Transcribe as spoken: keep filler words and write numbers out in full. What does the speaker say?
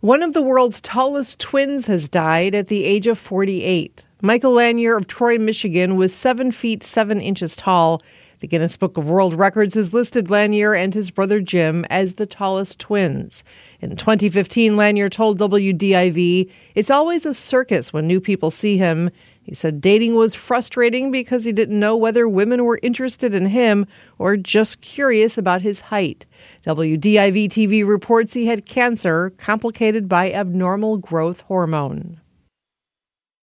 One of the world's tallest twins has died at the age of forty-eight. Michael Lanier of Troy, Michigan was seven feet seven inches tall. The Guinness Book of World Records has listed Lanier and his brother Jim as the tallest twins. In twenty fifteen, Lanier told W D I V, "It's always a circus when new people see him." He said dating was frustrating because he didn't know whether women were interested in him or just curious about his height. W D I V T V reports he had cancer complicated by abnormal growth hormone.